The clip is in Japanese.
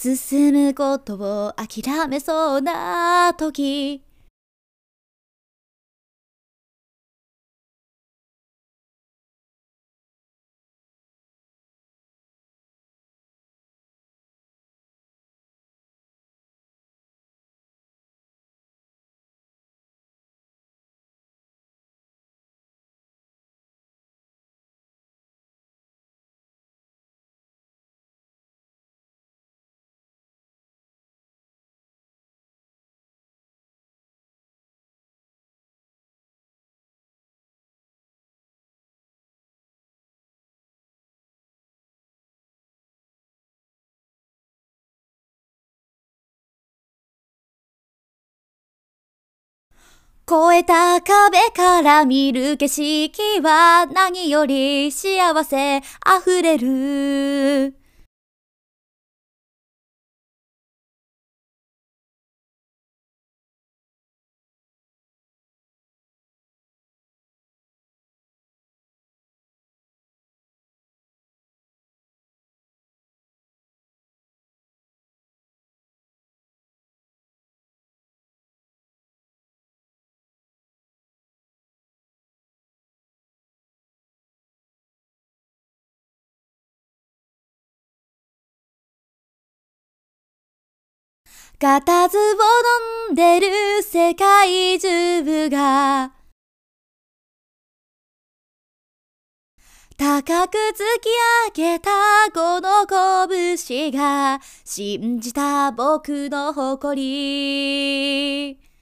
進むことを諦めそうな時、越えた壁から見る景色は何より幸せあふれる。固唾を飲んでる世界中が高く突き上げたこの拳が信じた僕の誇り。